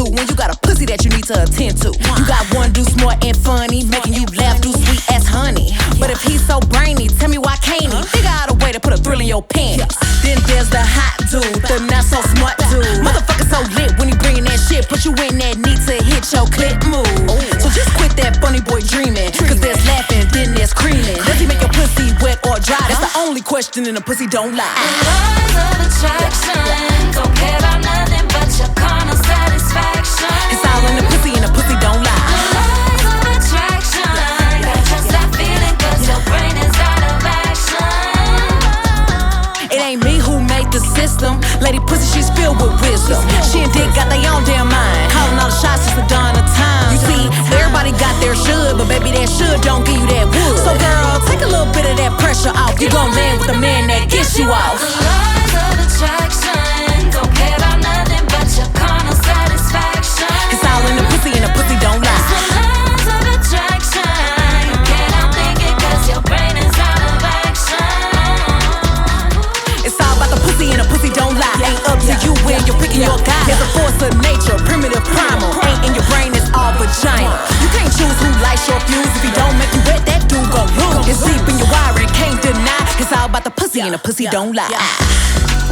to when you got a pussy that you need to attend to. You got one dude smart and funny, making you laugh, do sweet as honey. But if he's so brainy, tell me why can't he figure out a way to put a thrill in your panties? Then there's the hot dude, the not so smart dude. Motherfucker so lit when he bringin' that shit, put you in that need to hit your clip move. So just quit that funny boy dreaming, cause there's laughing, then there's screaming. Does he make your pussy wet or dry? That's the only question and the pussy don't lie. Laws of attraction, don't care about nothing but your carnal satisfaction. It's all in the pussy and the pussy don't lie. Laws of attraction, gotta trust that feeling cause your brain is out of action. It ain't me who made the system. Lady pussy, she's filled with wisdom. She and Dick got their own damn mind, calling all the shots since the dawn of time. You see, everybody got their should, but baby that should don't give you that would. So girl, take a little bit of that pressure off. You gon' land with the man that gets you off. Laws of attraction, don't care about nothing but your carnal satisfaction. It's all in the pussy and the pussy don't lie. Laws of attraction, you can't outthink it cause your brain is out of action. It's all about the pussy and the pussy don't lie. Ain't up to you when you're picking your guy. There's a force of nature, primitive primal. Ain't in your brain, it's all vagina. You can't choose who lights your fuse. If he don't make you wet, that dude gon' lose. It's deep in your wiring, can't deny. It's all about the pussy and the pussy don't lie.